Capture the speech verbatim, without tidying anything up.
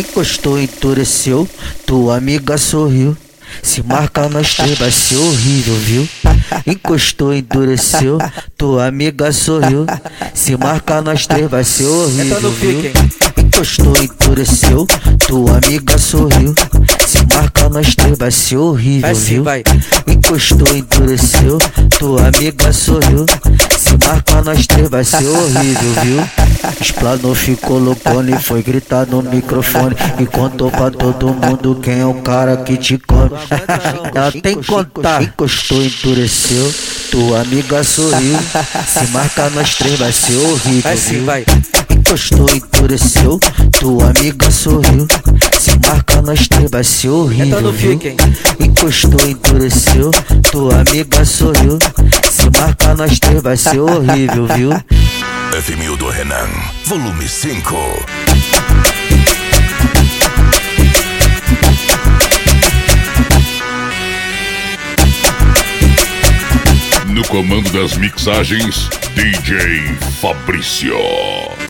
Encostou, endureceu, tua amiga sorriu. Se marcar nós três vai ser horrível, viu? Encostou, endureceu, tua amiga sorriu. Se marcar nós três vai ser horrível, viu? Encostou, endureceu, tua amiga sorriu. Se marcar nós três vai ser horrível, viu? Encostou, endureceu, tua amiga sorriu. Se marcar nós três vai ser horrível, viu? Explanou, ficou loucona e foi gritar no microfone e contou pra todo mundo quem é o cara que te come. Ela tem que contar. Encostou, endureceu, tua amiga sorriu. Se marcar nós três vai ser horrível, viu? Encostou, endureceu, tua amiga sorriu. Se marcar nós três vai ser horrível, viu? Encostou, endureceu, tua amiga sorriu. Se marcar nós três vai ser horrível, viu? F mil do Renan, volume cinco. No comando das mixagens, D J Fabrício.